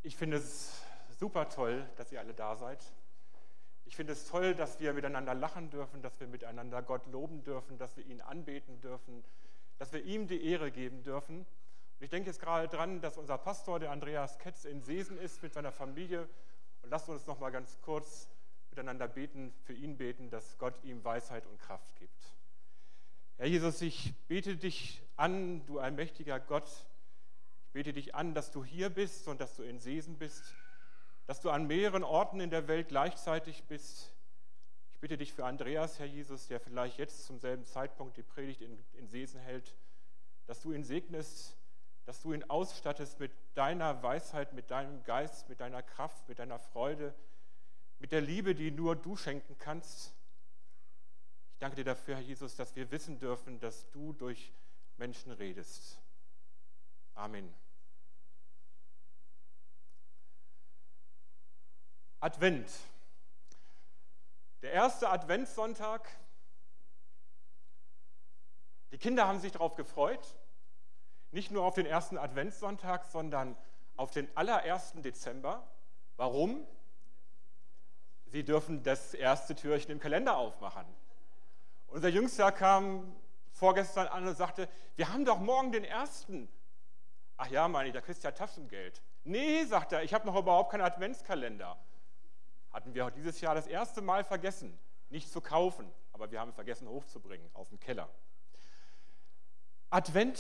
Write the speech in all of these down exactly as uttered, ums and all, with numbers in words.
Ich finde es super toll, dass ihr alle da seid. Ich finde es toll, dass wir miteinander lachen dürfen, dass wir miteinander Gott loben dürfen, dass wir ihn anbeten dürfen, dass wir ihm die Ehre geben dürfen. Und ich denke jetzt gerade dran, dass unser Pastor, der Andreas Ketz, in Seesen ist mit seiner Familie. Und lasst uns noch mal ganz kurz miteinander beten, für ihn beten, dass Gott ihm Weisheit und Kraft gibt. Herr Jesus, ich bete dich an, du allmächtiger Gott. Ich bete dich an, dass du hier bist und dass du in Seesen bist, dass du an mehreren Orten in der Welt gleichzeitig bist. Ich bitte dich für Andreas, Herr Jesus, der vielleicht jetzt zum selben Zeitpunkt die Predigt in, in Seesen hält, dass du ihn segnest, dass du ihn ausstattest mit deiner Weisheit, mit deinem Geist, mit deiner Kraft, mit deiner Freude, mit der Liebe, die nur du schenken kannst. Ich danke dir dafür, Herr Jesus, dass wir wissen dürfen, dass du durch Menschen redest. Amen. Advent. Der erste Adventssonntag. Die Kinder haben sich darauf gefreut. Nicht nur auf den ersten Adventssonntag, sondern auf den allerersten Dezember. Warum? Sie dürfen das erste Türchen im Kalender aufmachen. Unser Jüngster kam vorgestern an und sagte, wir haben doch morgen den ersten. Ach ja, meine ich, da kriegst du ja Taschengeld. Nee, sagt er, ich habe noch überhaupt keinen Adventskalender. Hatten wir dieses Jahr das erste Mal vergessen, nicht zu kaufen, aber wir haben vergessen hochzubringen aus dem Keller. Advent.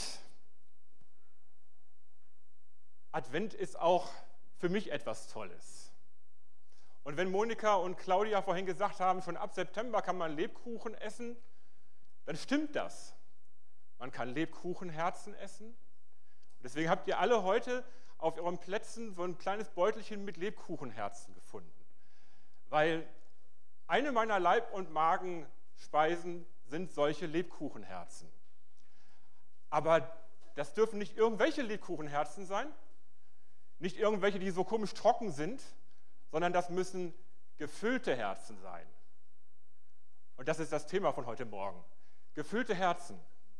Advent ist auch für mich etwas Tolles. Und wenn Monika und Claudia vorhin gesagt haben, schon ab September kann man Lebkuchen essen, dann stimmt das. Man kann Lebkuchenherzen essen. Deswegen habt ihr alle heute auf euren Plätzen so ein kleines Beutelchen mit Lebkuchenherzen gefunden. Weil eine meiner Leib- und Magenspeisen sind solche Lebkuchenherzen. Aber das dürfen nicht irgendwelche Lebkuchenherzen sein, nicht irgendwelche, die so komisch trocken sind, sondern das müssen gefüllte Herzen sein. Und das ist das Thema von heute Morgen. Gefüllte Herzen.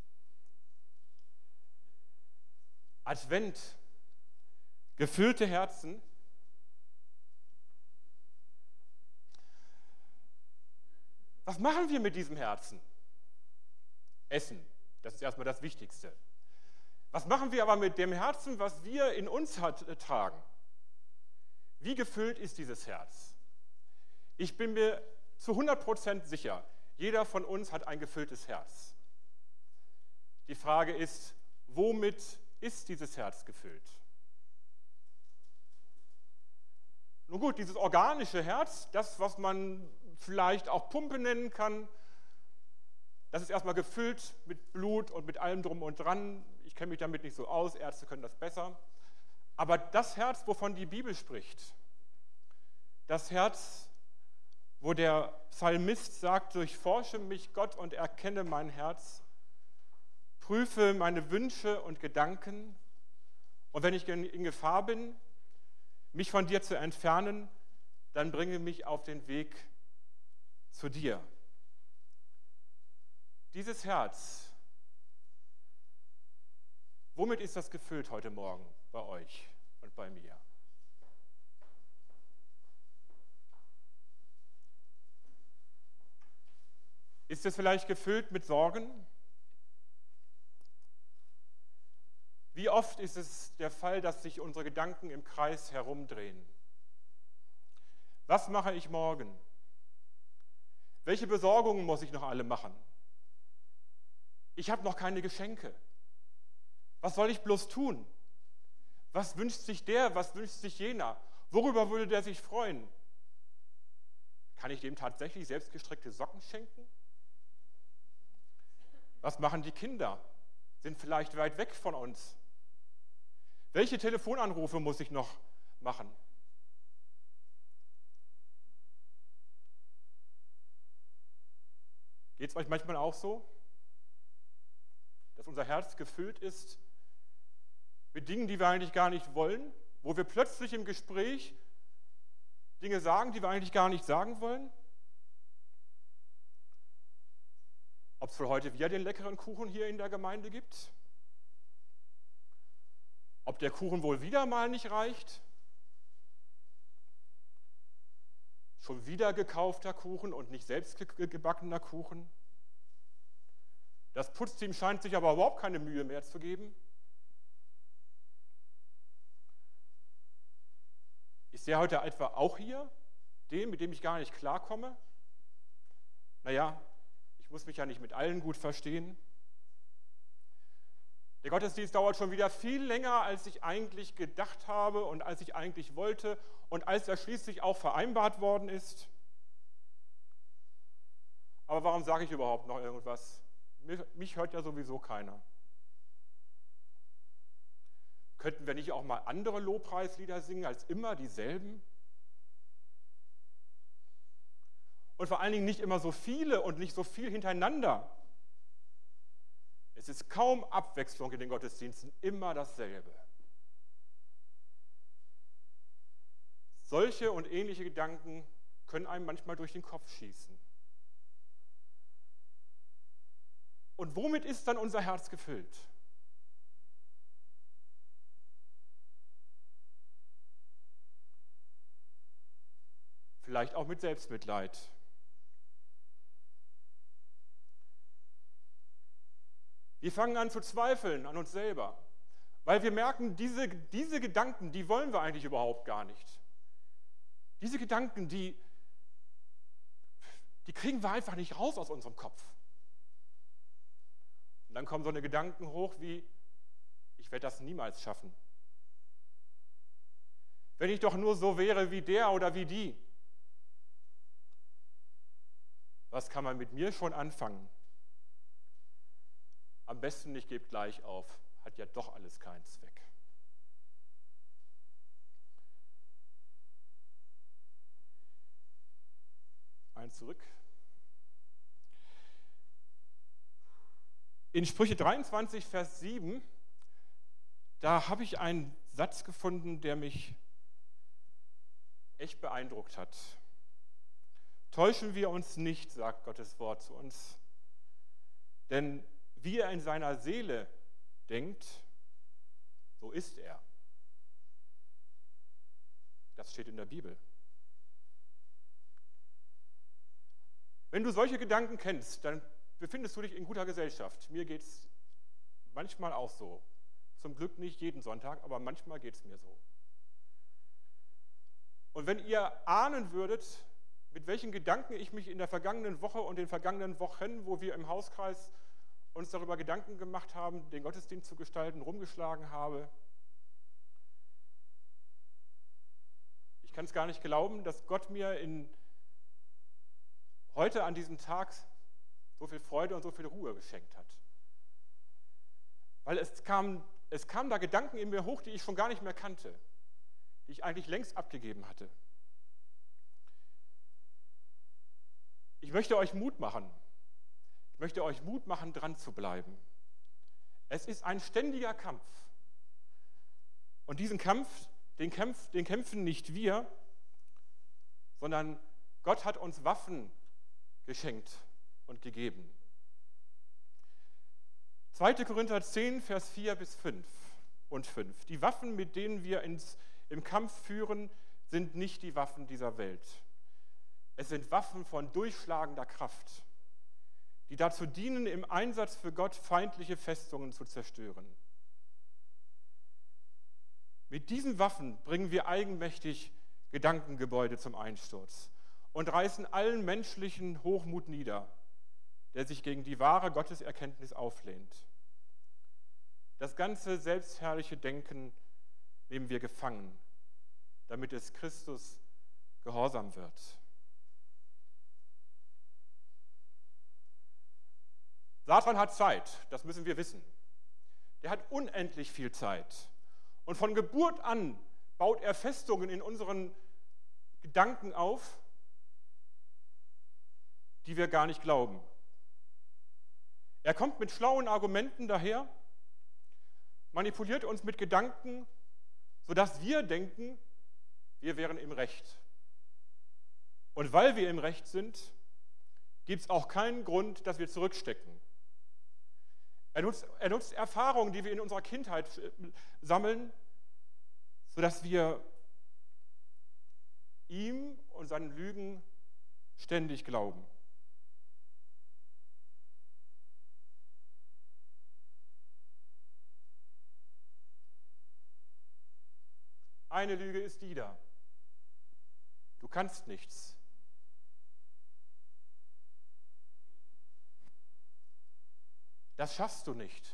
Advent. Gefüllte Herzen. Was machen wir mit diesem Herzen? Essen. Das ist erstmal das Wichtigste. Was machen wir aber mit dem Herzen, was wir in uns hat, äh, tragen? Wie gefüllt ist dieses Herz? Ich bin mir zu hundert Prozent sicher, jeder von uns hat ein gefülltes Herz. Die Frage ist, womit ist dieses Herz gefüllt? Nun gut, dieses organische Herz, das, was man vielleicht auch Pumpe nennen kann, das ist erstmal gefüllt mit Blut und mit allem drum und dran. Ich kenne mich damit nicht so aus, Ärzte können das besser. Aber das Herz, wovon die Bibel spricht, das Herz, wo der Psalmist sagt, durchforsche mich Gott und erkenne mein Herz, prüfe meine Wünsche und Gedanken und wenn ich in Gefahr bin, mich von dir zu entfernen, dann bringe mich auf den Weg zu dir. Dieses Herz, womit ist das gefüllt heute Morgen bei euch und bei mir? Ist es vielleicht gefüllt mit Sorgen? Wie oft ist es der Fall, dass sich unsere Gedanken im Kreis herumdrehen? Was mache ich morgen? Welche Besorgungen muss ich noch alle machen? Ich habe noch keine Geschenke. Was soll ich bloß tun? Was wünscht sich der, was wünscht sich jener? Worüber würde der sich freuen? Kann ich dem tatsächlich selbstgestrickte Socken schenken? Was machen die Kinder? Sind vielleicht weit weg von uns? Welche Telefonanrufe muss ich noch machen? Geht es euch manchmal auch so, dass unser Herz gefüllt ist mit Dingen, die wir eigentlich gar nicht wollen, wo wir plötzlich im Gespräch Dinge sagen, die wir eigentlich gar nicht sagen wollen? Ob es für heute wieder den leckeren Kuchen hier in der Gemeinde gibt? Ob der Kuchen wohl wieder mal nicht reicht? Schon wieder gekaufter Kuchen und nicht selbst ge- gebackener Kuchen. Das Putzteam scheint sich aber überhaupt keine Mühe mehr zu geben. Ist der heute etwa auch hier, den, mit dem ich gar nicht klarkomme? Naja, ich muss mich ja nicht mit allen gut verstehen. Der Gottesdienst dauert schon wieder viel länger, als ich eigentlich gedacht habe und als ich eigentlich wollte und als er schließlich auch vereinbart worden ist. Aber warum sage ich überhaupt noch irgendwas? Mich hört ja sowieso keiner. Könnten wir nicht auch mal andere Lobpreislieder singen als immer dieselben? Und vor allen Dingen nicht immer so viele und nicht so viel hintereinander. Es ist kaum Abwechslung in den Gottesdiensten, immer dasselbe. Solche und ähnliche Gedanken können einem manchmal durch den Kopf schießen. Und womit ist dann unser Herz gefüllt? Vielleicht auch mit Selbstmitleid. Wir fangen an zu zweifeln an uns selber, weil wir merken, diese, diese Gedanken, die wollen wir eigentlich überhaupt gar nicht. Diese Gedanken, die, die kriegen wir einfach nicht raus aus unserem Kopf. Und dann kommen so eine Gedanken hoch wie, ich werde das niemals schaffen. Wenn ich doch nur so wäre wie der oder wie die. Was kann man mit mir schon anfangen? Am besten, ich gebe gleich auf, hat ja doch alles keinen Zweck. Eins zurück. In Sprüche dreiundzwanzig, Vers sieben, da habe ich einen Satz gefunden, der mich echt beeindruckt hat. Täuschen wir uns nicht, sagt Gottes Wort zu uns, denn wie er in seiner Seele denkt, so ist er. Das steht in der Bibel. Wenn du solche Gedanken kennst, dann befindest du dich in guter Gesellschaft. Mir geht es manchmal auch so. Zum Glück nicht jeden Sonntag, aber manchmal geht es mir so. Und wenn ihr ahnen würdet, mit welchen Gedanken ich mich in der vergangenen Woche und den vergangenen Wochen, wo wir im Hauskreis uns darüber Gedanken gemacht haben, den Gottesdienst zu gestalten, rumgeschlagen habe. Ich kann es gar nicht glauben, dass Gott mir in, heute an diesem Tag so viel Freude und so viel Ruhe geschenkt hat. Weil es kam, es kamen da Gedanken in mir hoch, die ich schon gar nicht mehr kannte, die ich eigentlich längst abgegeben hatte. Ich möchte euch Mut machen. Ich möchte euch Mut machen, dran zu bleiben. Es ist ein ständiger Kampf. Und diesen Kampf, den, Kampf, den kämpfen nicht wir, sondern Gott hat uns Waffen geschenkt und gegeben. zweiter Korinther zehn, Vers vier bis fünf und fünf. Die Waffen, mit denen wir ins, im Kampf führen, sind nicht die Waffen dieser Welt. Es sind Waffen von durchschlagender Kraft, die dazu dienen, im Einsatz für Gott feindliche Festungen zu zerstören. Mit diesen Waffen bringen wir eigenmächtig Gedankengebäude zum Einsturz und reißen allen menschlichen Hochmut nieder, der sich gegen die wahre Gotteserkenntnis auflehnt. Das ganze selbstherrliche Denken nehmen wir gefangen, damit es Christus gehorsam wird. Satan hat Zeit, das müssen wir wissen. Der hat unendlich viel Zeit. Und von Geburt an baut er Festungen in unseren Gedanken auf, die wir gar nicht glauben. Er kommt mit schlauen Argumenten daher, manipuliert uns mit Gedanken, sodass wir denken, wir wären im Recht. Und weil wir im Recht sind, gibt es auch keinen Grund, dass wir zurückstecken. Er nutzt, er nutzt Erfahrungen, die wir in unserer Kindheit sammeln, sodass wir ihm und seinen Lügen ständig glauben. Eine Lüge ist die da. Du kannst nichts. Das schaffst du nicht.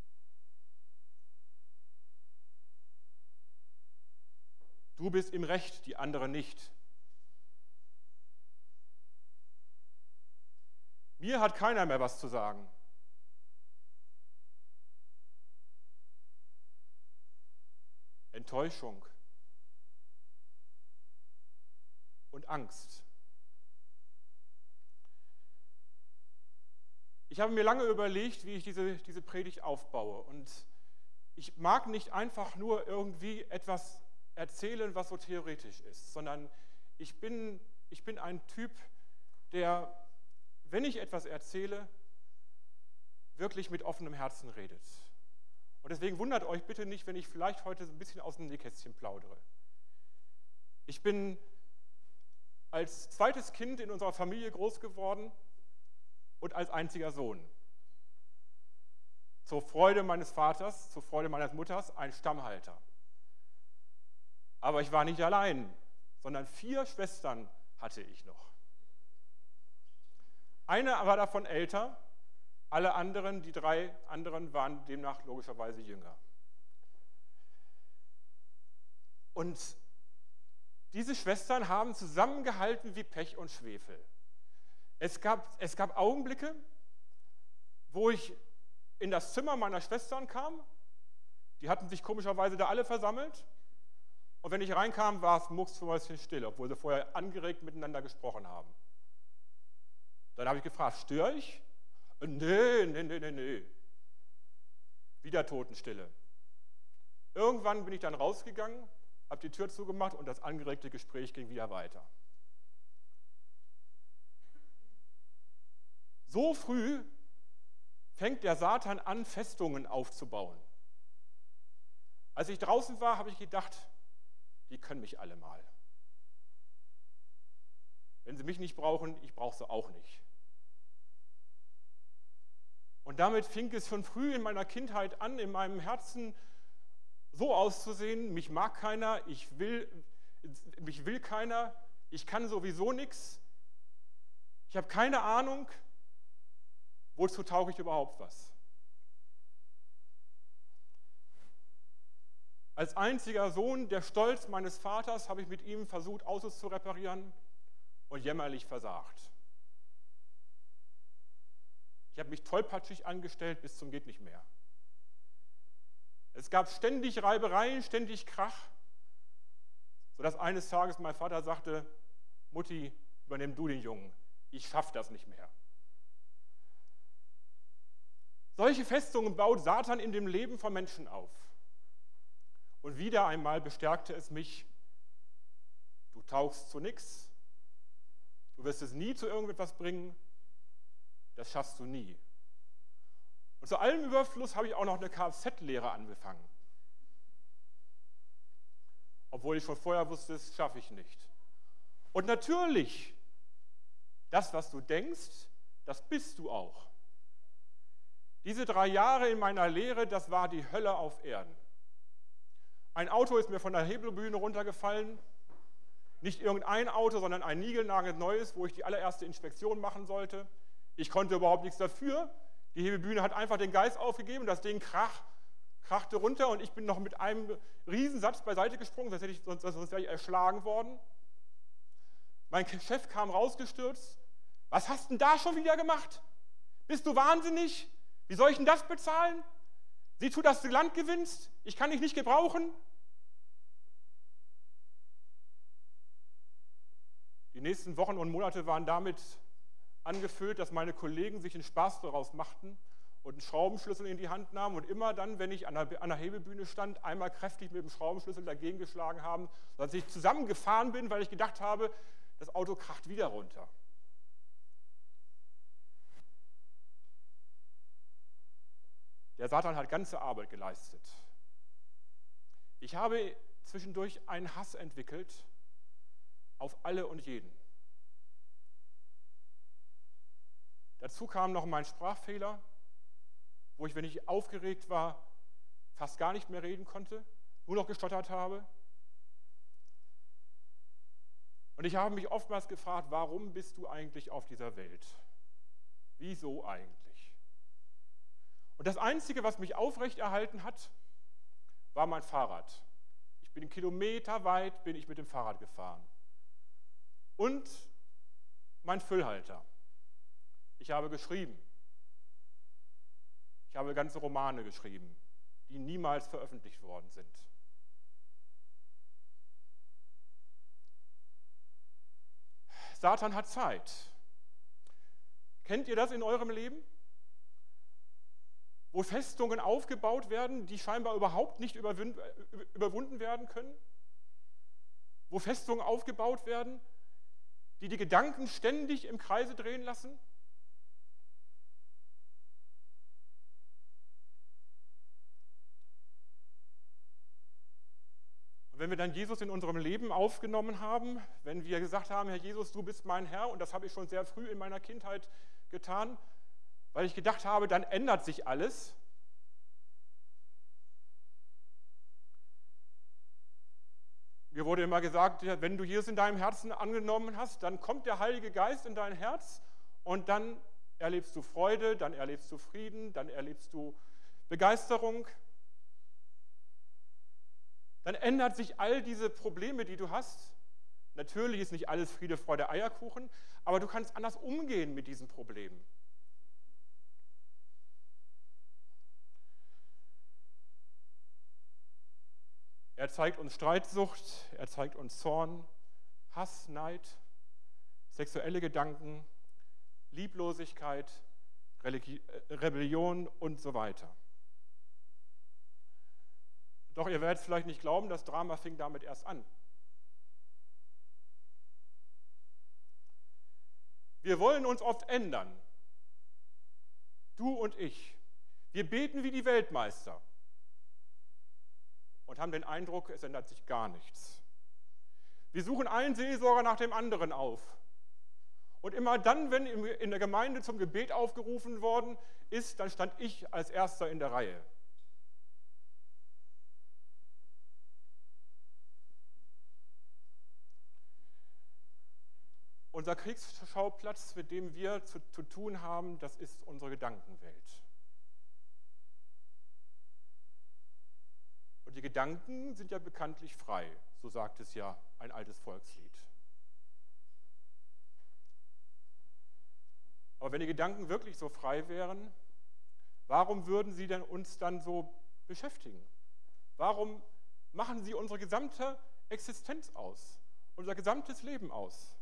Du bist im Recht, die andere nicht. Mir hat keiner mehr was zu sagen. Enttäuschung und Angst. Ich habe mir lange überlegt, wie ich diese, diese Predigt aufbaue. Und ich mag nicht einfach nur irgendwie etwas erzählen, was so theoretisch ist, sondern ich bin, ich bin ein Typ, der, wenn ich etwas erzähle, wirklich mit offenem Herzen redet. Und deswegen wundert euch bitte nicht, wenn ich vielleicht heute so ein bisschen aus dem Nähkästchen plaudere. Ich bin als zweites Kind in unserer Familie groß geworden und als einziger Sohn. Zur Freude meines Vaters, zur Freude meiner Mutters, ein Stammhalter. Aber ich war nicht allein, sondern vier Schwestern hatte ich noch. Eine war davon älter, alle anderen, die drei anderen, waren demnach logischerweise jünger. Und diese Schwestern haben zusammengehalten wie Pech und Schwefel. Es gab, es gab Augenblicke, wo ich in das Zimmer meiner Schwestern kam, die hatten sich komischerweise da alle versammelt, und wenn ich reinkam, war es mucksmäuschenstill, obwohl sie vorher angeregt miteinander gesprochen haben. Dann habe ich gefragt, störe ich? Nee, nee, nee, nee, nee. Wieder Totenstille. Irgendwann bin ich dann rausgegangen, habe die Tür zugemacht und das angeregte Gespräch ging wieder weiter. So früh fängt der Satan an, Festungen aufzubauen. Als ich draußen war, habe ich gedacht, die können mich alle mal. Wenn sie mich nicht brauchen, ich brauche sie auch nicht. Und damit fing es schon früh in meiner Kindheit an, in meinem Herzen so auszusehen, mich mag keiner, ich will, mich will keiner, ich kann sowieso nichts, ich habe keine Ahnung, wozu tauge ich überhaupt was? Als einziger Sohn, der Stolz meines Vaters, habe ich mit ihm versucht, Autos zu reparieren und jämmerlich versagt. Ich habe mich tollpatschig angestellt bis zum geht nicht mehr. Es gab ständig Reibereien, ständig Krach, sodass eines Tages mein Vater sagte, Mutti, übernimm du den Jungen, ich schaffe das nicht mehr. Solche Festungen baut Satan in dem Leben von Menschen auf. Und wieder einmal bestärkte es mich, du taugst zu nichts, du wirst es nie zu irgendetwas bringen, das schaffst du nie. Und zu allem Überfluss habe ich auch noch eine Kfz-Lehre angefangen. Obwohl ich schon vorher wusste, das schaffe ich nicht. Und natürlich, das, was du denkst, das bist du auch. Diese drei Jahre in meiner Lehre, das war die Hölle auf Erden. Ein Auto ist mir von der Hebelbühne runtergefallen. Nicht irgendein Auto, sondern ein niegelnagelneues, wo ich die allererste Inspektion machen sollte. Ich konnte überhaupt nichts dafür. Die Hebelbühne hat einfach den Geist aufgegeben, das Ding krach, krachte runter und ich bin noch mit einem Riesensatz beiseite gesprungen, sonst, hätte ich, sonst, sonst wäre ich erschlagen worden. Mein Chef kam rausgestürzt. Was hast denn da schon wieder gemacht? Bist du wahnsinnig? Wie soll ich denn das bezahlen? Sieh zu, dass du Land gewinnst. Ich kann dich nicht gebrauchen. Die nächsten Wochen und Monate waren damit angefüllt, dass meine Kollegen sich einen Spaß daraus machten und einen Schraubenschlüssel in die Hand nahmen und immer dann, wenn ich an der, an der Hebelbühne stand, einmal kräftig mit dem Schraubenschlüssel dagegen geschlagen haben, sodass ich zusammengefahren bin, weil ich gedacht habe, das Auto kracht wieder runter. Der Satan hat ganze Arbeit geleistet. Ich habe zwischendurch einen Hass entwickelt auf alle und jeden. Dazu kam noch mein Sprachfehler, wo ich, wenn ich aufgeregt war, fast gar nicht mehr reden konnte, nur noch gestottert habe. Und ich habe mich oftmals gefragt, warum bist du eigentlich auf dieser Welt? Wieso eigentlich? Und das Einzige, was mich aufrechterhalten hat, war mein Fahrrad. Ich bin kilometerweit bin ich mit dem Fahrrad gefahren. Und mein Füllhalter. Ich habe geschrieben. Ich habe ganze Romane geschrieben, die niemals veröffentlicht worden sind. Satan hat Zeit. Kennt ihr das in eurem Leben? Wo Festungen aufgebaut werden, die scheinbar überhaupt nicht überwunden werden können? Wo Festungen aufgebaut werden, die die Gedanken ständig im Kreise drehen lassen? Wenn wir dann Jesus in unserem Leben aufgenommen haben, wenn wir gesagt haben, Herr Jesus, du bist mein Herr, und das habe ich schon sehr früh in meiner Kindheit getan, weil ich gedacht habe, dann ändert sich alles. Mir wurde immer gesagt, wenn du Jesus in deinem Herzen angenommen hast, dann kommt der Heilige Geist in dein Herz und dann erlebst du Freude, dann erlebst du Frieden, dann erlebst du Begeisterung. Dann ändert sich all diese Probleme, die du hast. Natürlich ist nicht alles Friede, Freude, Eierkuchen, aber du kannst anders umgehen mit diesen Problemen. Er zeigt uns Streitsucht, er zeigt uns Zorn, Hass, Neid, sexuelle Gedanken, Lieblosigkeit, Religi- Rebellion und so weiter. Doch ihr werdet vielleicht nicht glauben, das Drama fing damit erst an. Wir wollen uns oft ändern. Du und ich. Wir beten wie die Weltmeister und haben den Eindruck, es ändert sich gar nichts. Wir suchen einen Seelsorger nach dem anderen auf. Und immer dann, wenn in der Gemeinde zum Gebet aufgerufen worden ist, dann stand ich als Erster in der Reihe. Unser Kriegsschauplatz, mit dem wir zu, zu tun haben, das ist unsere Gedankenwelt. Und die Gedanken sind ja bekanntlich frei, so sagt es ja ein altes Volkslied. Aber wenn die Gedanken wirklich so frei wären, warum würden sie denn uns dann so beschäftigen? Warum machen sie unsere gesamte Existenz aus, unser gesamtes Leben aus?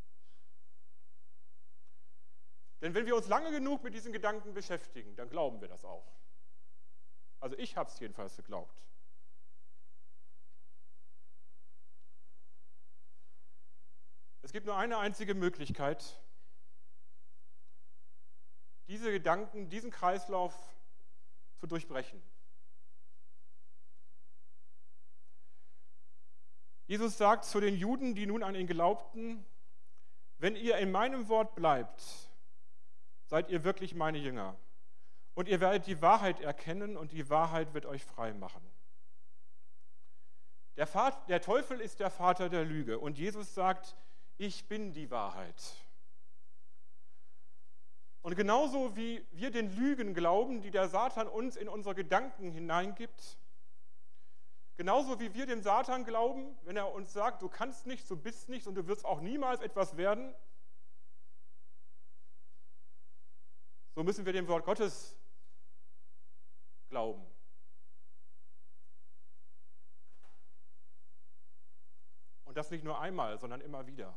Denn wenn wir uns lange genug mit diesen Gedanken beschäftigen, dann glauben wir das auch. Also ich habe es jedenfalls geglaubt. Es gibt nur eine einzige Möglichkeit, diese Gedanken, diesen Kreislauf zu durchbrechen. Jesus sagt zu den Juden, die nun an ihn glaubten, wenn ihr in meinem Wort bleibt, seid ihr wirklich meine Jünger. Und ihr werdet die Wahrheit erkennen und die Wahrheit wird euch frei machen. Der, Vater, der Teufel ist der Vater der Lüge und Jesus sagt, ich bin die Wahrheit. Und genauso wie wir den Lügen glauben, die der Satan uns in unsere Gedanken hineingibt, genauso wie wir dem Satan glauben, wenn er uns sagt, du kannst nichts, du bist nichts und du wirst auch niemals etwas werden, so müssen wir dem Wort Gottes glauben. Und das nicht nur einmal, sondern immer wieder.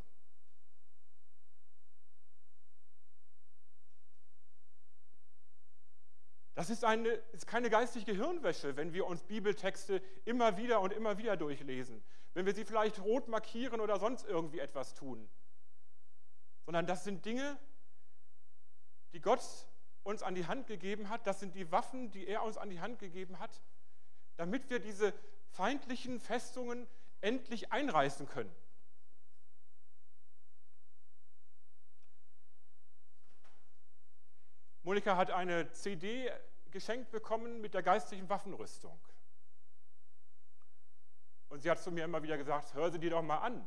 Das ist, eine, ist keine geistige Gehirnwäsche, wenn wir uns Bibeltexte immer wieder und immer wieder durchlesen, wenn wir sie vielleicht rot markieren oder sonst irgendwie etwas tun, sondern das sind Dinge, die Gott uns an die Hand gegeben hat, das sind die Waffen, die er uns an die Hand gegeben hat, damit wir diese feindlichen Festungen endlich einreißen können. Monika hat eine C D geschenkt bekommen mit der geistlichen Waffenrüstung. Und sie hat zu mir immer wieder gesagt, hör sie dir doch mal an.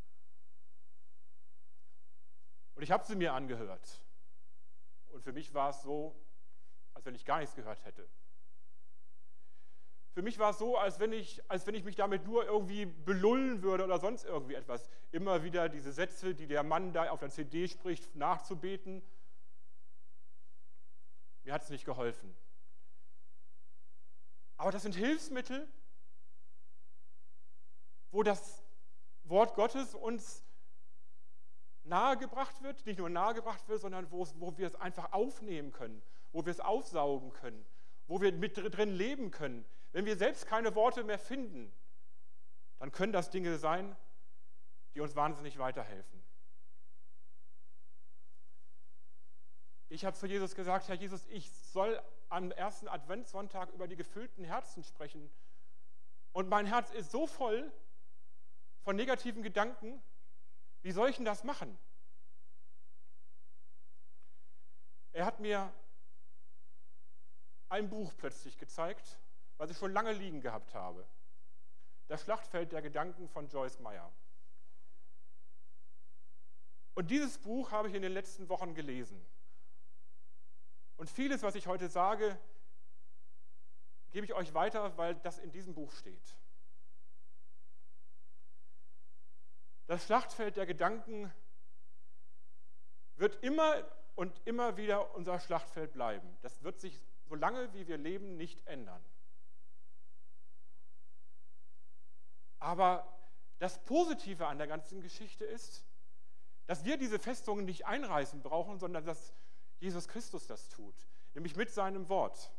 Und ich habe sie mir angehört. Und für mich war es so, als wenn ich gar nichts gehört hätte. Für mich war es so, als wenn ich, als wenn ich mich damit nur irgendwie belullen würde oder sonst irgendwie etwas. Immer wieder diese Sätze, die der Mann da auf der C D spricht, nachzubeten. Mir hat es nicht geholfen. Aber das sind Hilfsmittel, wo das Wort Gottes uns nahegebracht wird, nicht nur nahegebracht wird, sondern wo, es, wo wir es einfach aufnehmen können, wo wir es aufsaugen können, wo wir mit drin leben können. Wenn wir selbst keine Worte mehr finden, dann können das Dinge sein, die uns wahnsinnig weiterhelfen. Ich habe zu Jesus gesagt, Herr Jesus, ich soll am ersten Adventssonntag über die gefüllten Herzen sprechen. Und mein Herz ist so voll von negativen Gedanken, wie soll ich denn das machen? Er hat mir ein Buch plötzlich gezeigt, was ich schon lange liegen gehabt habe. Das Schlachtfeld der Gedanken von Joyce Meyer. Und dieses Buch habe ich in den letzten Wochen gelesen. Und vieles, was ich heute sage, gebe ich euch weiter, weil das in diesem Buch steht. Das Schlachtfeld der Gedanken wird immer und immer wieder unser Schlachtfeld bleiben. Das wird sich, solange wie wir leben, nicht ändern. Aber das Positive an der ganzen Geschichte ist, dass wir diese Festungen nicht einreißen brauchen, sondern dass Jesus Christus das tut, nämlich mit seinem Wort.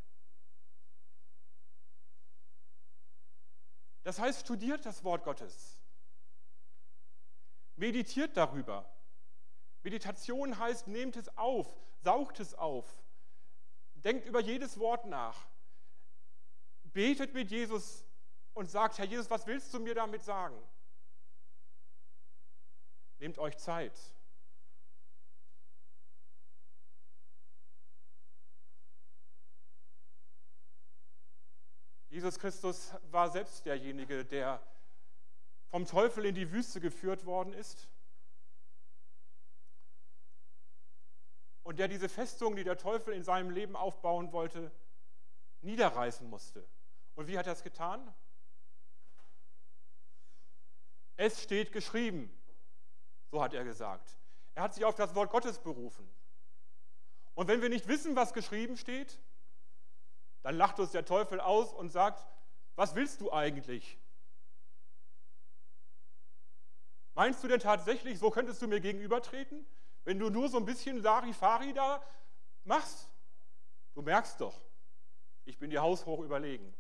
Das heißt, studiert das Wort Gottes. Meditiert darüber. Meditation heißt, nehmt es auf, saugt es auf, denkt über jedes Wort nach, betet mit Jesus und sagt, Herr Jesus, was willst du mir damit sagen? Nehmt euch Zeit. Jesus Christus war selbst derjenige, der vom Teufel in die Wüste geführt worden ist und der diese Festung, die der Teufel in seinem Leben aufbauen wollte, niederreißen musste. Und wie hat er es getan? Es steht geschrieben, so hat er gesagt. Er hat sich auf das Wort Gottes berufen. Und wenn wir nicht wissen, was geschrieben steht, dann lacht uns der Teufel aus und sagt, was willst du eigentlich? Meinst du denn tatsächlich, so könntest du mir gegenübertreten, wenn du nur so ein bisschen Larifari da machst? Du merkst doch, ich bin dir haushoch überlegen.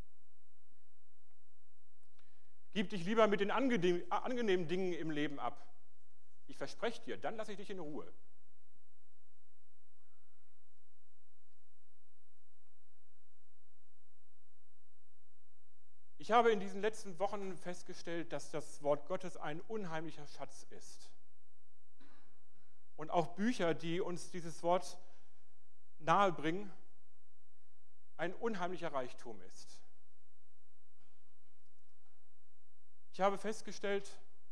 Gib dich lieber mit den angenehmen Dingen im Leben ab. Ich verspreche dir, dann lasse ich dich in Ruhe. Ich habe in diesen letzten Wochen festgestellt, dass das Wort Gottes ein unheimlicher Schatz ist. Und auch Bücher, die uns dieses Wort nahebringen, ein unheimlicher Reichtum ist. Ich habe festgestellt,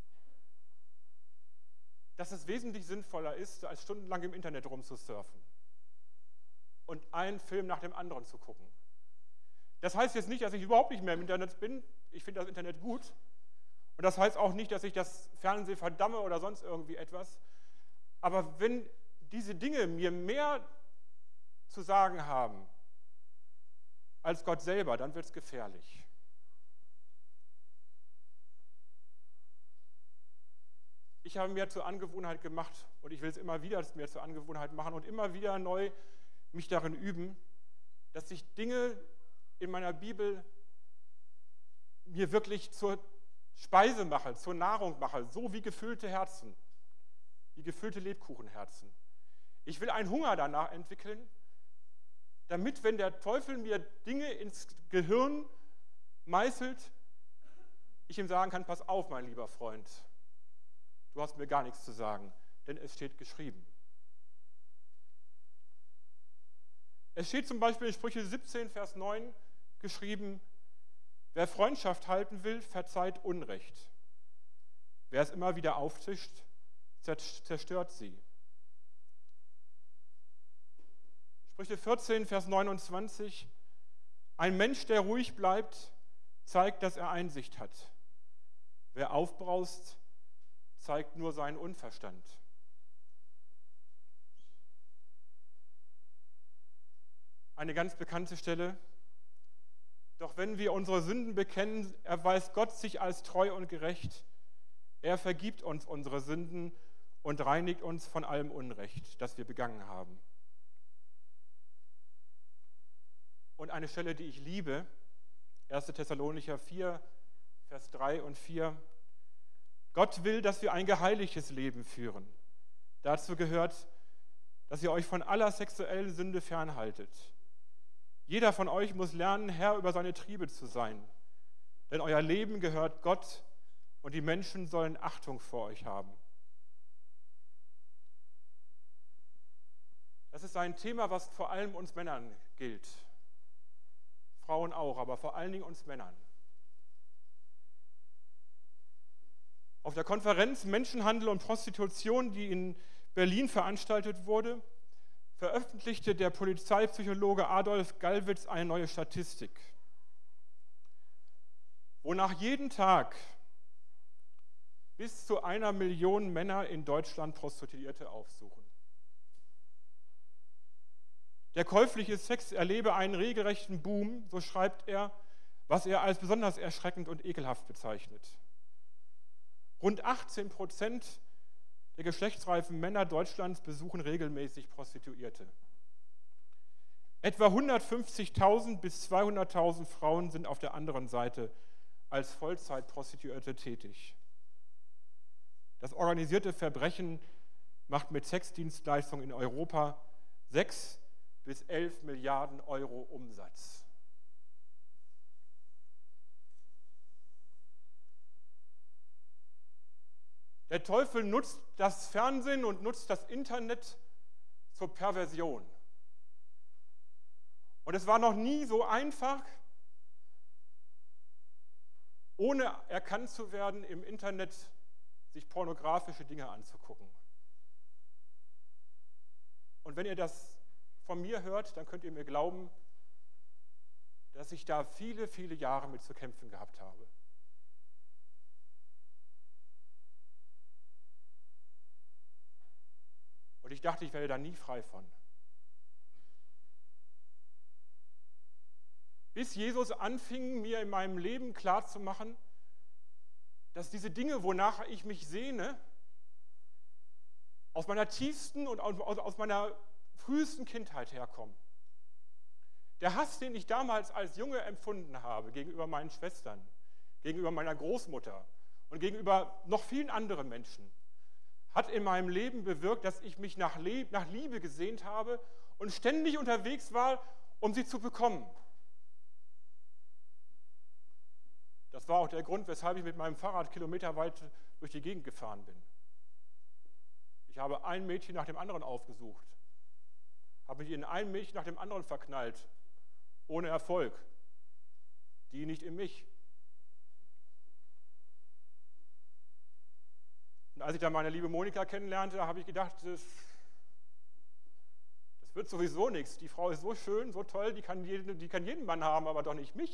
dass es wesentlich sinnvoller ist, als stundenlang im Internet rumzusurfen und einen Film nach dem anderen zu gucken. Das heißt jetzt nicht, dass ich überhaupt nicht mehr im Internet bin. Ich finde das Internet gut. Und das heißt auch nicht, dass ich das Fernsehen verdamme oder sonst irgendwie etwas. Aber wenn diese Dinge mir mehr zu sagen haben als Gott selber, dann wird es gefährlich. Ich habe mir zur Angewohnheit gemacht, und ich will es immer wieder mir zur Angewohnheit machen und immer wieder neu mich darin üben, dass ich Dinge in meiner Bibel mir wirklich zur Speise mache, zur Nahrung mache, so wie gefüllte Herzen, wie gefüllte Lebkuchenherzen. Ich will einen Hunger danach entwickeln, damit, wenn der Teufel mir Dinge ins Gehirn meißelt, ich ihm sagen kann, pass auf, mein lieber Freund, du hast mir gar nichts zu sagen, denn es steht geschrieben. Es steht zum Beispiel in Sprüche siebzehn, Vers neun geschrieben, wer Freundschaft halten will, verzeiht Unrecht. Wer es immer wieder auftischt, zerstört sie. Sprüche vierzehn, Vers neunundzwanzig, ein Mensch, der ruhig bleibt, zeigt, dass er Einsicht hat. Wer aufbraust, zeigt nur seinen Unverstand. Eine ganz bekannte Stelle. Doch wenn wir unsere Sünden bekennen, erweist Gott sich als treu und gerecht. Er vergibt uns unsere Sünden und reinigt uns von allem Unrecht, das wir begangen haben. Und eine Stelle, die ich liebe, erster Thessalonicher vier, Vers drei und vier. Gott will, dass wir ein geheiligtes Leben führen. Dazu gehört, dass ihr euch von aller sexuellen Sünde fernhaltet. Jeder von euch muss lernen, Herr über seine Triebe zu sein. Denn euer Leben gehört Gott und die Menschen sollen Achtung vor euch haben. Das ist ein Thema, was vor allem uns Männern gilt. Frauen auch, aber vor allen Dingen uns Männern. Auf der Konferenz Menschenhandel und Prostitution, die in Berlin veranstaltet wurde, veröffentlichte der Polizeipsychologe Adolf Gallwitz eine neue Statistik, wonach jeden Tag bis zu einer Million Männer in Deutschland Prostituierte aufsuchen. Der käufliche Sex erlebe einen regelrechten Boom, so schreibt er, was er als besonders erschreckend und ekelhaft bezeichnet. Rund achtzehn Prozent der geschlechtsreifen Männer Deutschlands besuchen regelmäßig Prostituierte. Etwa hundertfünfzigtausend bis zweihunderttausend Frauen sind auf der anderen Seite als Vollzeitprostituierte tätig. Das organisierte Verbrechen macht mit Sexdienstleistungen in Europa sechs bis elf Milliarden Euro Umsatz. Der Teufel nutzt das Fernsehen und nutzt das Internet zur Perversion. Und es war noch nie so einfach, ohne erkannt zu werden, im Internet sich pornografische Dinge anzugucken. Und wenn ihr das von mir hört, dann könnt ihr mir glauben, dass ich da viele, viele Jahre mit zu kämpfen gehabt habe. Und ich dachte, ich werde da nie frei von. Bis Jesus anfing, mir in meinem Leben klarzumachen, dass diese Dinge, wonach ich mich sehne, aus meiner tiefsten und aus meiner frühesten Kindheit herkommen. Der Hass, den ich damals als Junge empfunden habe gegenüber meinen Schwestern, gegenüber meiner Großmutter und gegenüber noch vielen anderen Menschen, hat in meinem Leben bewirkt, dass ich mich nach Liebe gesehnt habe und ständig unterwegs war, um sie zu bekommen. Das war auch der Grund, weshalb ich mit meinem Fahrrad kilometerweit durch die Gegend gefahren bin. Ich habe ein Mädchen nach dem anderen aufgesucht, habe mich in ein Mädchen nach dem anderen verknallt, ohne Erfolg. Die nicht in mich. Und als ich dann meine liebe Monika kennenlernte, habe ich gedacht, das, das wird sowieso nichts. Die Frau ist so schön, so toll, die kann, jeden, die kann jeden Mann haben, aber doch nicht mich.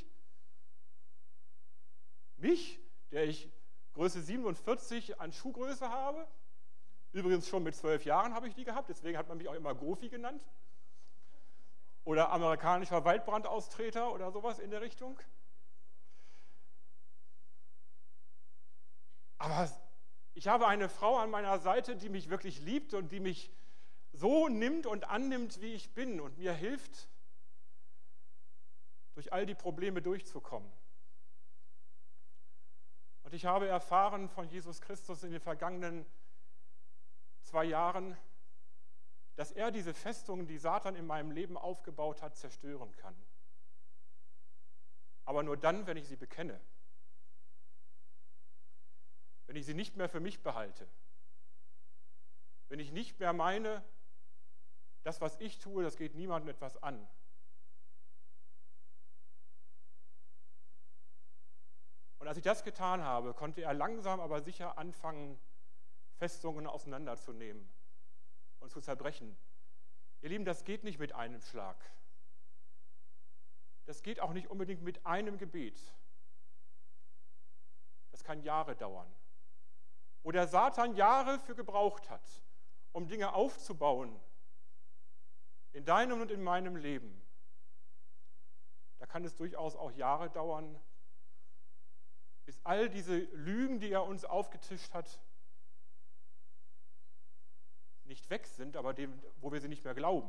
Mich, der ich Größe siebenundvierzig an Schuhgröße habe. Übrigens schon mit zwölf Jahren habe ich die gehabt, deswegen hat man mich auch immer Gofi genannt. Oder amerikanischer Waldbrandaustreter oder sowas in der Richtung. Aber ich habe eine Frau an meiner Seite, die mich wirklich liebt und die mich so nimmt und annimmt, wie ich bin und mir hilft, durch all die Probleme durchzukommen. Und ich habe erfahren von Jesus Christus in den vergangenen zwei Jahren, dass er diese Festungen, die Satan in meinem Leben aufgebaut hat, zerstören kann. Aber nur dann, wenn ich sie bekenne. Wenn ich sie nicht mehr für mich behalte. Wenn ich nicht mehr meine, das, was ich tue, das geht niemandem etwas an. Und als ich das getan habe, konnte er langsam, aber sicher anfangen, Festungen auseinanderzunehmen und zu zerbrechen. Ihr Lieben, das geht nicht mit einem Schlag. Das geht auch nicht unbedingt mit einem Gebet. Das kann Jahre dauern. Wo der Satan Jahre für gebraucht hat, um Dinge aufzubauen in deinem und in meinem Leben, da kann es durchaus auch Jahre dauern, bis all diese Lügen, die er uns aufgetischt hat, nicht weg sind, aber dem, wo wir sie nicht mehr glauben.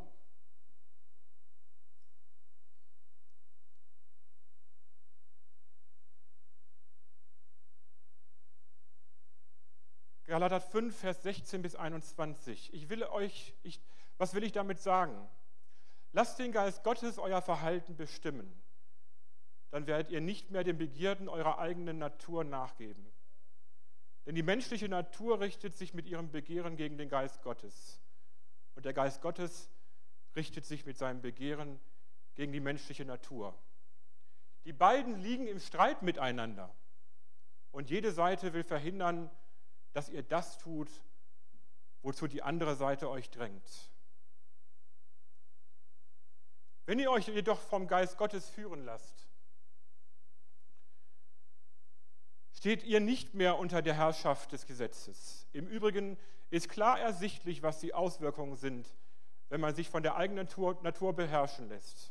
Galater fünf, Vers sechzehn bis einundzwanzig. Ich will euch, ich, was will ich damit sagen? Lasst den Geist Gottes euer Verhalten bestimmen. Dann werdet ihr nicht mehr den Begierden eurer eigenen Natur nachgeben. Denn die menschliche Natur richtet sich mit ihrem Begehren gegen den Geist Gottes. Und der Geist Gottes richtet sich mit seinem Begehren gegen die menschliche Natur. Die beiden liegen im Streit miteinander. Und jede Seite will verhindern, dass ihr das tut, wozu die andere Seite euch drängt. Wenn ihr euch jedoch vom Geist Gottes führen lasst, steht ihr nicht mehr unter der Herrschaft des Gesetzes. Im Übrigen ist klar ersichtlich, was die Auswirkungen sind, wenn man sich von der eigenen Natur, Natur beherrschen lässt.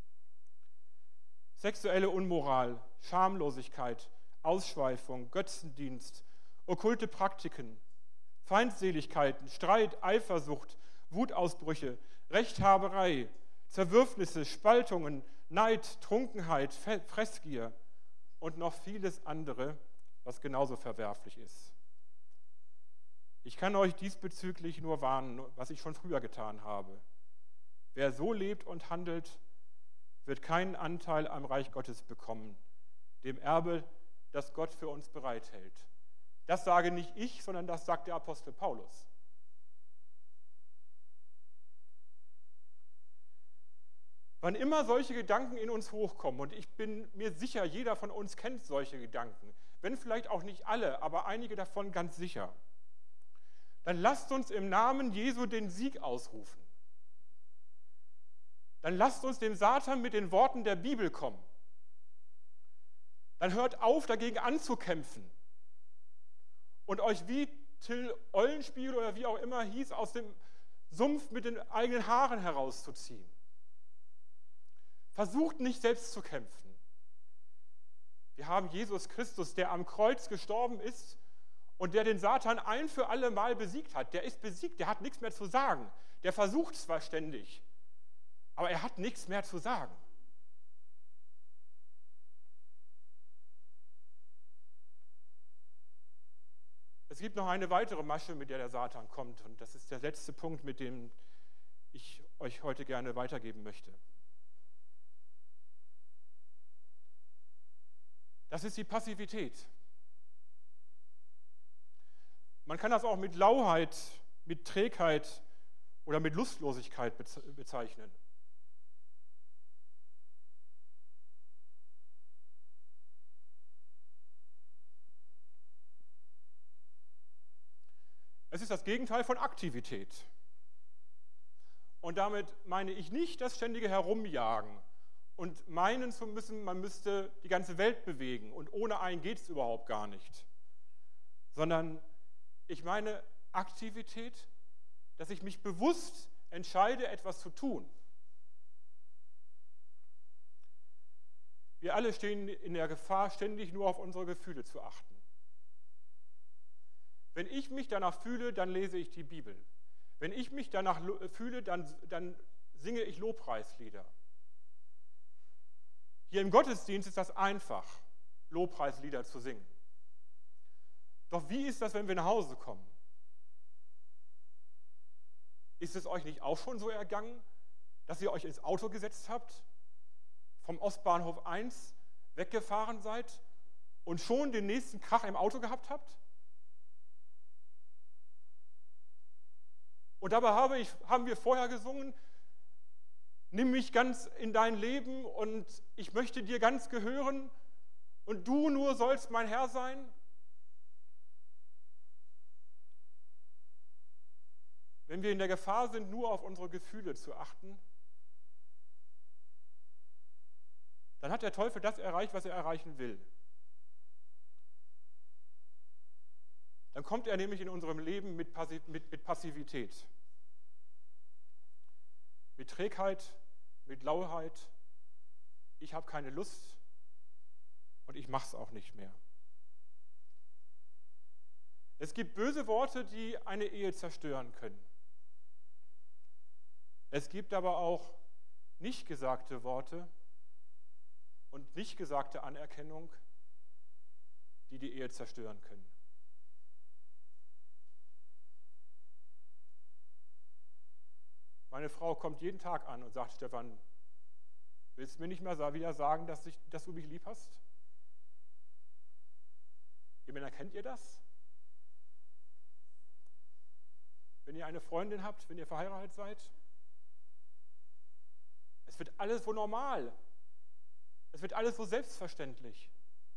Sexuelle Unmoral, Schamlosigkeit, Ausschweifung, Götzendienst, okkulte Praktiken, Feindseligkeiten, Streit, Eifersucht, Wutausbrüche, Rechthaberei, Zerwürfnisse, Spaltungen, Neid, Trunkenheit, Fressgier und noch vieles andere, was genauso verwerflich ist. Ich kann euch diesbezüglich nur warnen, was ich schon früher getan habe. Wer so lebt und handelt, wird keinen Anteil am Reich Gottes bekommen, dem Erbe, das Gott für uns bereithält. Das sage nicht ich, sondern das sagt der Apostel Paulus. Wann immer solche Gedanken in uns hochkommen, und ich bin mir sicher, jeder von uns kennt solche Gedanken, wenn vielleicht auch nicht alle, aber einige davon ganz sicher, dann lasst uns im Namen Jesu den Sieg ausrufen. Dann lasst uns dem Satan mit den Worten der Bibel kommen. Dann hört auf, dagegen anzukämpfen und euch wie Till Eulenspiegel oder wie auch immer hieß, aus dem Sumpf mit den eigenen Haaren herauszuziehen. Versucht nicht selbst zu kämpfen. Wir haben Jesus Christus, der am Kreuz gestorben ist und der den Satan ein für alle Mal besiegt hat. Der ist besiegt, der hat nichts mehr zu sagen. Der versucht zwar ständig, aber er hat nichts mehr zu sagen. Es gibt noch eine weitere Masche, mit der der Satan kommt, und das ist der letzte Punkt, mit dem ich euch heute gerne weitergeben möchte. Das ist die Passivität. Man kann das auch mit Lauheit, mit Trägheit oder mit Lustlosigkeit bezeichnen. Es ist das Gegenteil von Aktivität. Und damit meine ich nicht das ständige Herumjagen und meinen zu müssen, man müsste die ganze Welt bewegen und ohne einen geht es überhaupt gar nicht. Sondern ich meine Aktivität, dass ich mich bewusst entscheide, etwas zu tun. Wir alle stehen in der Gefahr, ständig nur auf unsere Gefühle zu achten. Wenn ich mich danach fühle, dann lese ich die Bibel. Wenn ich mich danach fühle, dann, dann singe ich Lobpreislieder. Hier im Gottesdienst ist das einfach, Lobpreislieder zu singen. Doch wie ist das, wenn wir nach Hause kommen? Ist es euch nicht auch schon so ergangen, dass ihr euch ins Auto gesetzt habt, vom Ostbahnhof eins weggefahren seid und schon den nächsten Krach im Auto gehabt habt? Und dabei habe ich, haben wir vorher gesungen, nimm mich ganz in dein Leben und ich möchte dir ganz gehören und du nur sollst mein Herr sein. Wenn wir in der Gefahr sind, nur auf unsere Gefühle zu achten, dann hat der Teufel das erreicht, was er erreichen will. Dann kommt er nämlich in unserem Leben mit, Passiv- mit, mit Passivität, mit Trägheit, mit Lauheit. Ich habe keine Lust und ich mache es auch nicht mehr. Es gibt böse Worte, die eine Ehe zerstören können. Es gibt aber auch nicht gesagte Worte und nicht gesagte Anerkennung, die die Ehe zerstören können. Meine Frau kommt jeden Tag an und sagt, Stefan, willst du mir nicht mehr wieder sagen, dass, ich, dass du mich lieb hast? Ihr Männer, kennt ihr das? Wenn ihr eine Freundin habt, wenn ihr verheiratet seid? Es wird alles so normal. Es wird alles so selbstverständlich.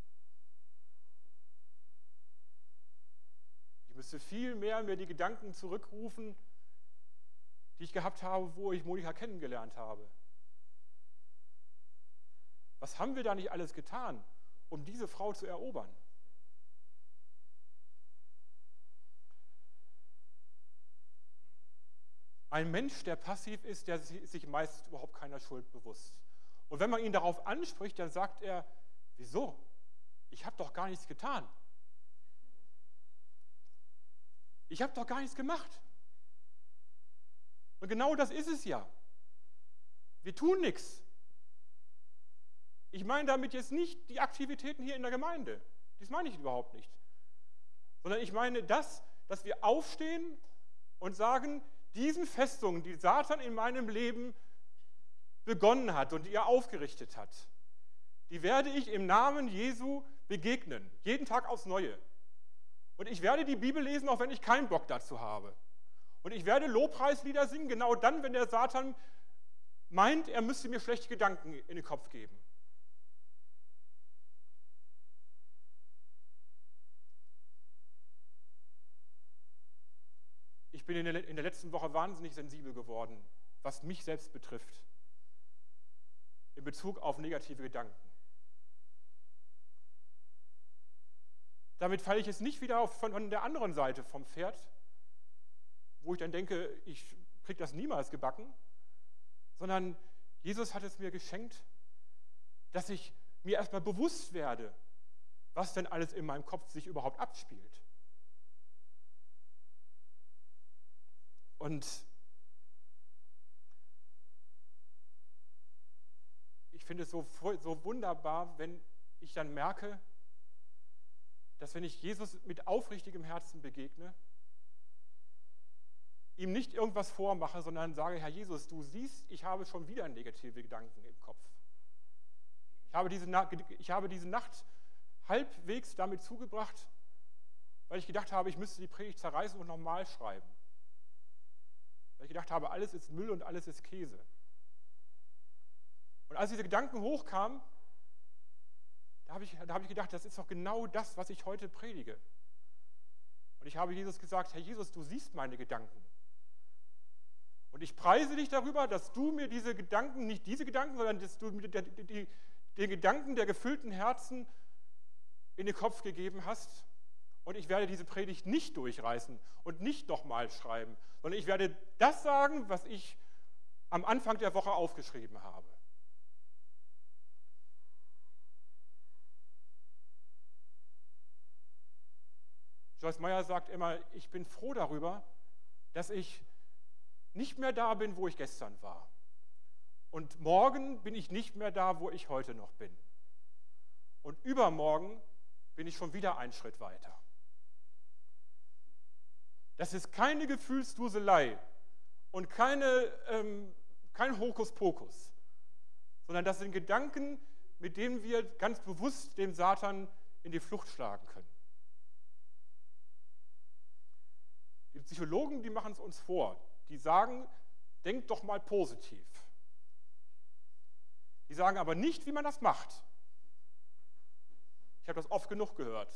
Ich müsste viel mehr mir die Gedanken zurückrufen, die ich gehabt habe, wo ich Monika kennengelernt habe. Was haben wir da nicht alles getan, um diese Frau zu erobern? Ein Mensch, der passiv ist, der ist sich meist überhaupt keiner Schuld bewusst. Und wenn man ihn darauf anspricht, dann sagt er, wieso? Ich habe doch gar nichts getan. Ich habe doch gar nichts gemacht. Und genau das ist es ja. Wir tun nichts. Ich meine damit jetzt nicht die Aktivitäten hier in der Gemeinde. Das meine ich überhaupt nicht. Sondern ich meine das, dass wir aufstehen und sagen, diesen Festungen, die Satan in meinem Leben begonnen hat und die er aufgerichtet hat, die werde ich im Namen Jesu begegnen. Jeden Tag aufs Neue. Und ich werde die Bibel lesen, auch wenn ich keinen Bock dazu habe. Und ich werde Lobpreislieder singen, genau dann, wenn der Satan meint, er müsste mir schlechte Gedanken in den Kopf geben. Ich bin in der, in der letzten Woche wahnsinnig sensibel geworden, was mich selbst betrifft, in Bezug auf negative Gedanken. Damit falle ich jetzt nicht wieder auf, von, von der anderen Seite vom Pferd, wo ich dann denke, ich kriege das niemals gebacken, sondern Jesus hat es mir geschenkt, dass ich mir erstmal bewusst werde, was denn alles in meinem Kopf sich überhaupt abspielt. Und ich finde es so, so wunderbar, wenn ich dann merke, dass wenn ich Jesus mit aufrichtigem Herzen begegne, ihm nicht irgendwas vormache, sondern sage, Herr Jesus, du siehst, ich habe schon wieder negative Gedanken im Kopf. Ich habe diese, ich habe diese Nacht halbwegs damit zugebracht, weil ich gedacht habe, ich müsste die Predigt zerreißen und nochmal schreiben. Weil ich gedacht habe, alles ist Müll und alles ist Käse. Und als diese Gedanken hochkamen, da habe ich, da habe ich gedacht, das ist doch genau das, was ich heute predige. Und ich habe Jesus gesagt, Herr Jesus, du siehst meine Gedanken. Und ich preise dich darüber, dass du mir diese Gedanken, nicht diese Gedanken, sondern dass du mir die, die, den Gedanken der gefüllten Herzen in den Kopf gegeben hast. Und ich werde diese Predigt nicht durchreißen und nicht nochmal schreiben, sondern ich werde das sagen, was ich am Anfang der Woche aufgeschrieben habe. Joyce Meyer sagt immer, ich bin froh darüber, dass ich nicht mehr da bin, wo ich gestern war. Und morgen bin ich nicht mehr da, wo ich heute noch bin. Und übermorgen bin ich schon wieder einen Schritt weiter. Das ist keine Gefühlsduselei und keine, ähm, kein Hokuspokus, sondern das sind Gedanken, mit denen wir ganz bewusst dem Satan in die Flucht schlagen können. Die Psychologen, die machen es uns vor. die sagen, denk doch mal positiv. Die sagen aber nicht, wie man das macht. Ich habe das oft genug gehört.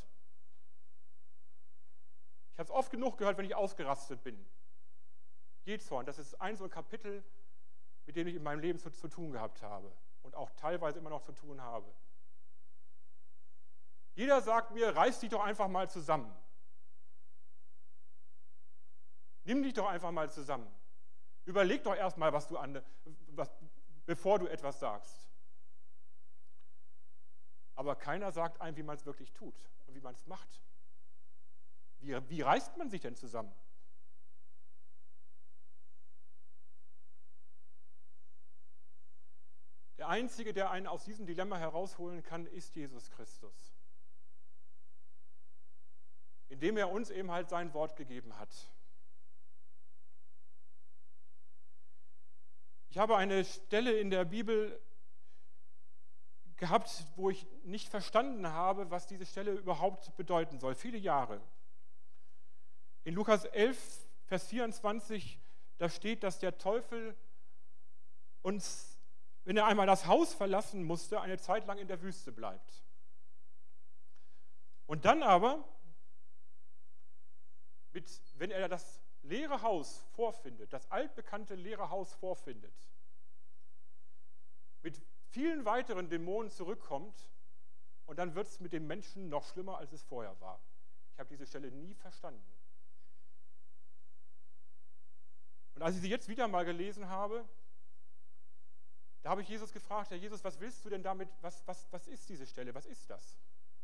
Ich habe es oft genug gehört, wenn ich ausgerastet bin. Jähzorn, das ist ein so ein Kapitel, mit dem ich in meinem Leben zu, zu tun gehabt habe und auch teilweise immer noch zu tun habe. Jeder sagt mir, reiß dich doch einfach mal zusammen. Nimm dich doch einfach mal zusammen. Überleg doch erst mal, was du an, was, bevor du etwas sagst. Aber keiner sagt einem, wie man es wirklich tut und wie man es macht. Wie, wie reißt man sich denn zusammen? Der Einzige, der einen aus diesem Dilemma herausholen kann, ist Jesus Christus. Indem er uns eben halt sein Wort gegeben hat. Ich habe eine Stelle in der Bibel gehabt, wo ich nicht verstanden habe, was diese Stelle überhaupt bedeuten soll, viele Jahre. In Lukas elf, Vers vierundzwanzig, da steht, dass der Teufel uns, wenn er einmal das Haus verlassen musste, eine Zeit lang in der Wüste bleibt. Und dann aber, mit, wenn er das leere Haus vorfindet, das altbekannte leere Haus vorfindet, mit vielen weiteren Dämonen zurückkommt und dann wird es mit dem Menschen noch schlimmer, als es vorher war. Ich habe diese Stelle nie verstanden. Und als ich sie jetzt wieder mal gelesen habe, da habe ich Jesus gefragt, Herr Jesus, was willst du denn damit, was, was, was ist diese Stelle, was ist das?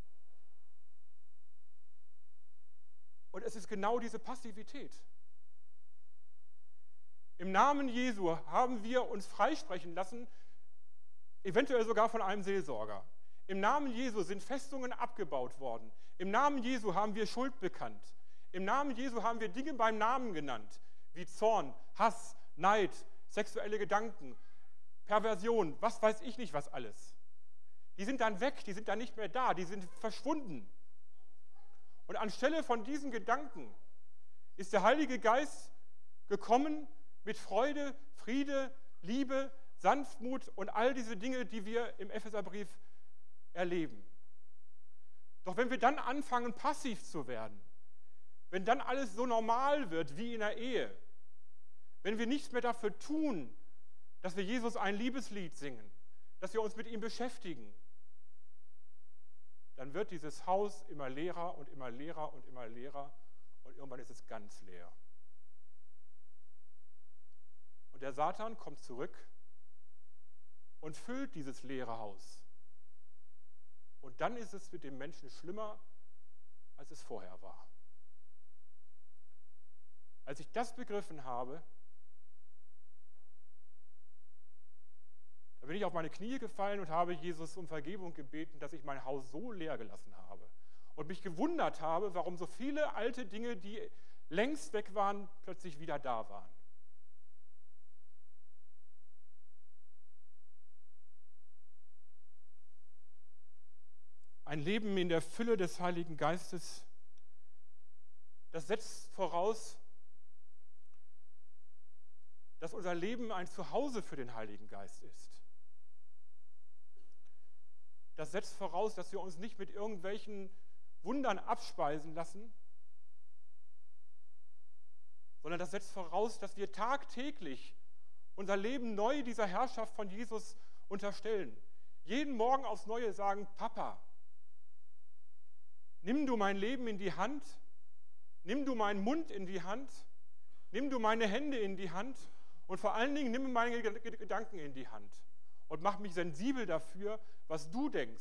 Und es ist genau diese Passivität. Im Namen Jesu haben wir uns freisprechen lassen, eventuell sogar von einem Seelsorger. Im Namen Jesu sind Festungen abgebaut worden. Im Namen Jesu haben wir Schuld bekannt. Im Namen Jesu haben wir Dinge beim Namen genannt, wie Zorn, Hass, Neid, sexuelle Gedanken, Perversion, was weiß ich nicht, was alles. Die sind dann weg, die sind dann nicht mehr da, die sind verschwunden. Und anstelle von diesen Gedanken ist der Heilige Geist gekommen mit Freude, Friede, Liebe, Sanftmut und all diese Dinge, die wir im Epheserbrief erleben. Doch wenn wir dann anfangen, passiv zu werden, wenn dann alles so normal wird wie in der Ehe, wenn wir nichts mehr dafür tun, dass wir Jesus ein Liebeslied singen, dass wir uns mit ihm beschäftigen, dann wird dieses Haus immer leerer und immer leerer und immer leerer und irgendwann ist es ganz leer. Und der Satan kommt zurück und füllt dieses leere Haus. Und dann ist es mit dem Menschen schlimmer, als es vorher war. Als ich das begriffen habe, da bin ich auf meine Knie gefallen und habe Jesus um Vergebung gebeten, dass ich mein Haus so leer gelassen habe. Und mich gewundert habe, warum so viele alte Dinge, die längst weg waren, plötzlich wieder da waren. Ein Leben in der Fülle des Heiligen Geistes, das setzt voraus, dass unser Leben ein Zuhause für den Heiligen Geist ist. Das setzt voraus, dass wir uns nicht mit irgendwelchen Wundern abspeisen lassen, sondern das setzt voraus, dass wir tagtäglich unser Leben neu dieser Herrschaft von Jesus unterstellen. Jeden Morgen aufs Neue sagen, Papa, nimm du mein Leben in die Hand, nimm du meinen Mund in die Hand, nimm du meine Hände in die Hand und vor allen Dingen nimm meine Gedanken in die Hand und mach mich sensibel dafür, was du denkst.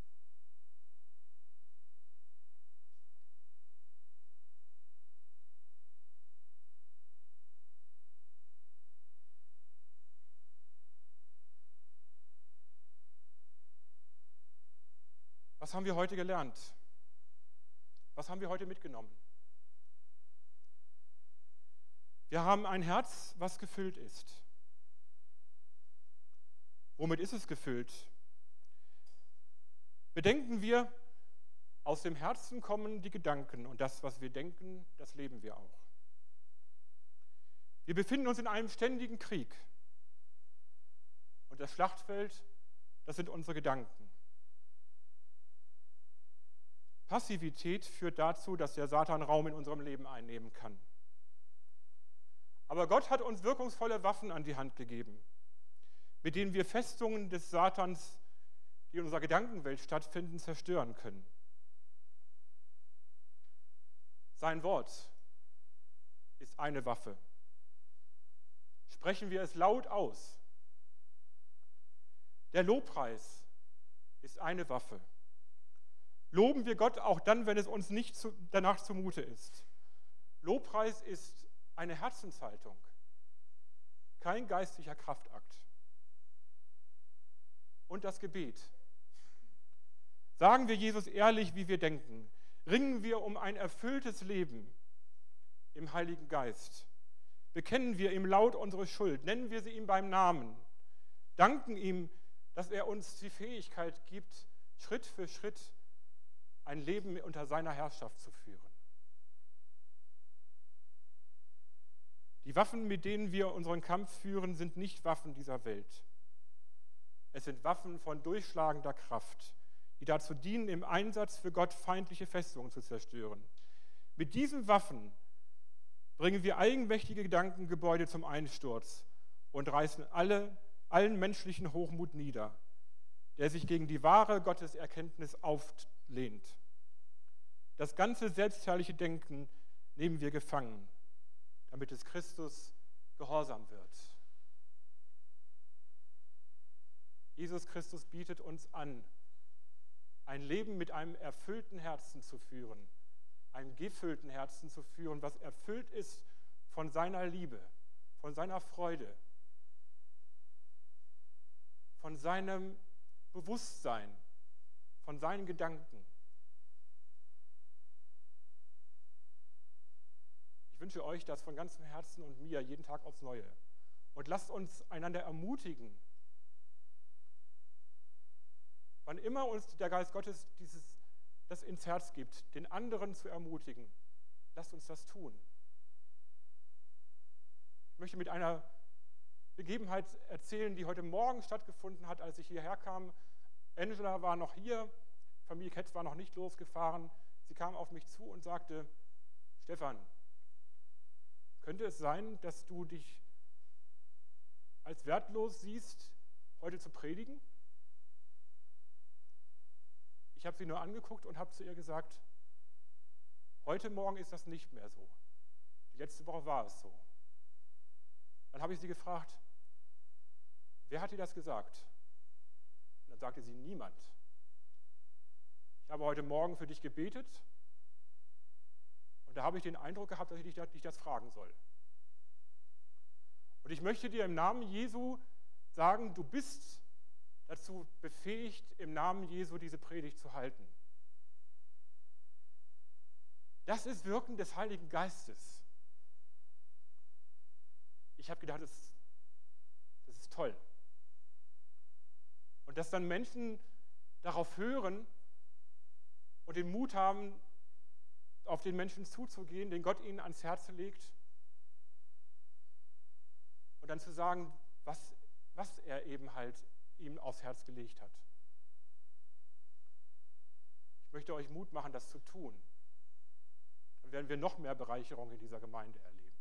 Was haben wir heute gelernt? Was haben wir heute mitgenommen? Wir haben ein Herz, was gefüllt ist. Womit ist es gefüllt? Bedenken wir, aus dem Herzen kommen die Gedanken und das, was wir denken, das leben wir auch. Wir befinden uns in einem ständigen Krieg. Und das Schlachtfeld, das sind unsere Gedanken. Passivität führt dazu, dass der Satan Raum in unserem Leben einnehmen kann. Aber Gott hat uns wirkungsvolle Waffen an die Hand gegeben, mit denen wir Festungen des Satans, die in unserer Gedankenwelt stattfinden, zerstören können. Sein Wort ist eine Waffe. Sprechen wir es laut aus. Der Lobpreis ist eine Waffe. Loben wir Gott auch dann, wenn es uns nicht zu, danach zumute ist. Lobpreis ist eine Herzenshaltung, kein geistlicher Kraftakt. Und das Gebet. Sagen wir Jesus ehrlich, wie wir denken. Ringen wir um ein erfülltes Leben im Heiligen Geist. Bekennen wir ihm laut unsere Schuld, nennen wir sie ihm beim Namen. Danken ihm, dass er uns die Fähigkeit gibt, Schritt für Schritt ein Leben unter seiner Herrschaft zu führen. Die Waffen, mit denen wir unseren Kampf führen, sind nicht Waffen dieser Welt. Es sind Waffen von durchschlagender Kraft, die dazu dienen, im Einsatz für Gott feindliche Festungen zu zerstören. Mit diesen Waffen bringen wir eigenmächtige Gedankengebäude zum Einsturz und reißen alle, allen menschlichen Hochmut nieder, der sich gegen die wahre Gotteserkenntnis auflehnt. Das ganze selbstherrliche Denken nehmen wir gefangen, damit es Christus gehorsam wird. Jesus Christus bietet uns an, ein Leben mit einem erfüllten Herzen zu führen, einem gefüllten Herzen zu führen, was erfüllt ist von seiner Liebe, von seiner Freude, von seinem Bewusstsein, von seinen Gedanken. Ich wünsche euch das von ganzem Herzen und mir jeden Tag aufs Neue. Und lasst uns einander ermutigen, wann immer uns der Geist Gottes dieses, das ins Herz gibt, den anderen zu ermutigen, lasst uns das tun. Ich möchte mit einer Begebenheit erzählen, die heute Morgen stattgefunden hat, als ich hierher kam. Angela war noch hier, Familie Ketz war noch nicht losgefahren. Sie kam auf mich zu und sagte, Stefan, könnte es sein, dass du dich als wertlos siehst, heute zu predigen? Ich habe sie nur angeguckt und habe zu ihr gesagt, heute Morgen ist das nicht mehr so. Die letzte Woche war es so. Dann habe ich sie gefragt, wer hat dir das gesagt? Und dann sagte sie, niemand. Ich habe heute Morgen für dich gebetet und da habe ich den Eindruck gehabt, dass ich dich, dich das fragen soll. Und ich möchte dir im Namen Jesu sagen, du bist dazu befähigt, im Namen Jesu diese Predigt zu halten. Das ist Wirken des Heiligen Geistes. Ich habe gedacht, das, das ist toll. Und dass dann Menschen darauf hören und den Mut haben, auf den Menschen zuzugehen, den Gott ihnen ans Herz legt und dann zu sagen, was, was er eben halt ihm aufs Herz gelegt hat. Ich möchte euch Mut machen, das zu tun. Dann werden wir noch mehr Bereicherung in dieser Gemeinde erleben.